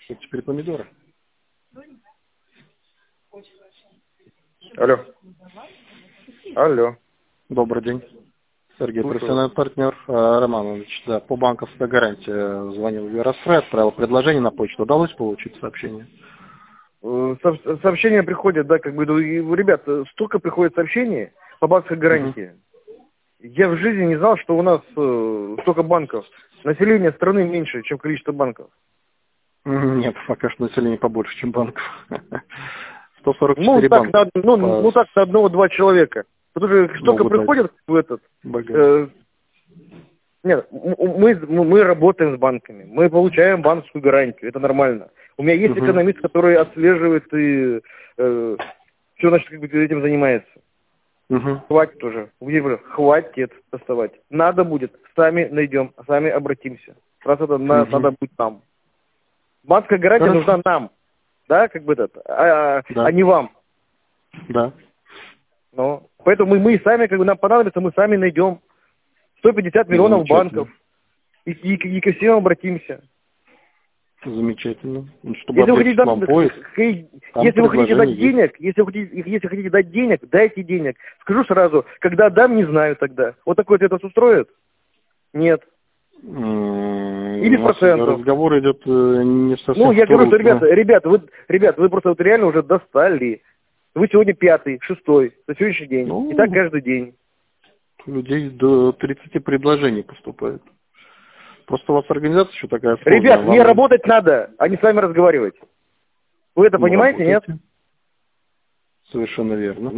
Что теперь помидоры? Алло. Алло. Добрый день. Сергей, Слушаю. профессиональный партнер Романович. Да, по банковской гарантии звонил Верострой, отправил предложение на почту. Удалось получить сообщение? Сообщения приходят, да, как бы, ребят, столько приходит сообщений по банковской гарантии. Я в жизни не знал, что у нас столько банков. Население страны меньше, чем количество банков. Нет, пока что население побольше, чем банков. 144 Ну, так, банка. так на одного-два человека. Потому что столько приходит в этот... Нет, мы работаем с банками, мы получаем банковскую гарантию, это нормально. У меня есть экономист, который отслеживает и все, значит, как бы этим занимается. Хватит уже, хватит доставать. Надо будет, сами найдем, сами обратимся. Раз это надо быть нам. Банковская гарантия нужна нам, да, как бы это, а не вам. Да. Ну, поэтому мы сами, как бы нам понадобится, мы сами найдем 150 миллионов банков и ко всем обратимся. Замечательно. Чтобы если вы хотите дать денег, если вы хотите дать денег, дайте денег. Скажу сразу, когда дам, не знаю тогда. Вот такой ответ вас устроит? Нет. Или процентов. Разговор идет не совсем. Ну, я говорю, что, ребята, вы просто вот реально уже достали. Вы сегодня 5-й, 6-й, на сегодняшний день. И так каждый день. Людей до 30 предложений поступает. Просто у вас организация еще такая сложная. Ребят, мне работать надо, а не с вами разговаривать. Вы это понимаете, нет? Совершенно верно.